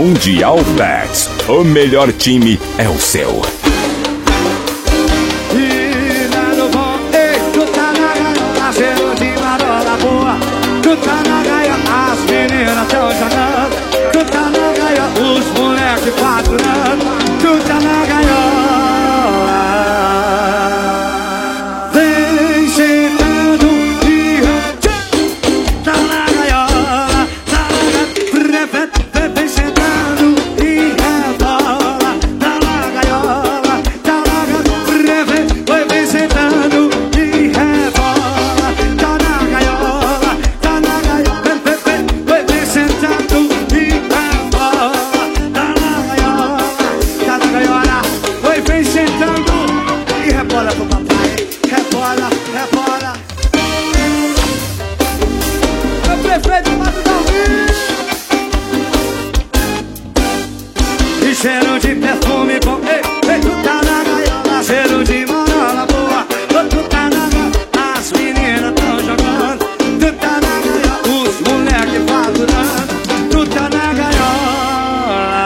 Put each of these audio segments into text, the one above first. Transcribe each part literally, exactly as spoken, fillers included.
Mundial Bets. O melhor time é o seu. E dado bom, ei, tu tá na gaiola, cheiro de marola boa. Tu tá na gaiola, as meninas tão jogando. Tu tá na gaiola, os moleques faturando. Tu tá na gaiola, vem sentando e tá na gaiola, tá na gaiola, vem sentando e rebola. Tá na gaiola, tá na gaiola, vai vem sentando e rebola. Tá na gaiola, tá na gaiola, vai vem sentando e rebola. Tá na gaiola, tá na gaiola, vai vem sentando e rebola pro papai. Rebola, rebola. Meu prefeito Mato Galvão. E cheiro de perfume bom. Ei, ei, tu tá na gaiola, cheiro de marola boa. Tu tá na gaiola, as meninas tão jogando. Tu tá na gaiola, os moleques faturando. Tu tá na gaiola,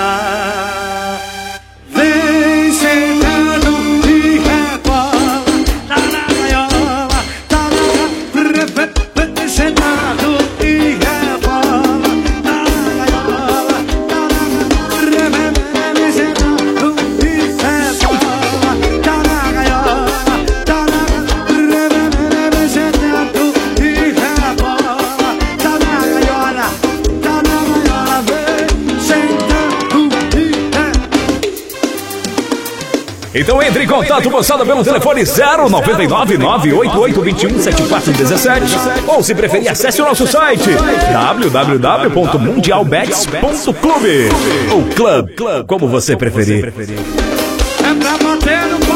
vem sentando e rebola. Tá na gaiola, tá na gaiola, vem sentando e rebola. Tá na gaiola, tá na gaiola, vem sentando e rebola. Tá na gaiola, tá na gaiola, vem sentando e rebola. Tá na gaiola, tá na gaiola, vem sentando e rebola. Então entre em contato, moçada, pelo telefone zero nove nove nove oito oito dois um sete quatro um sete ou, se preferir, acesse o nosso site w w w ponto mundial bets ponto clube ou club, como você preferir. É pra bater no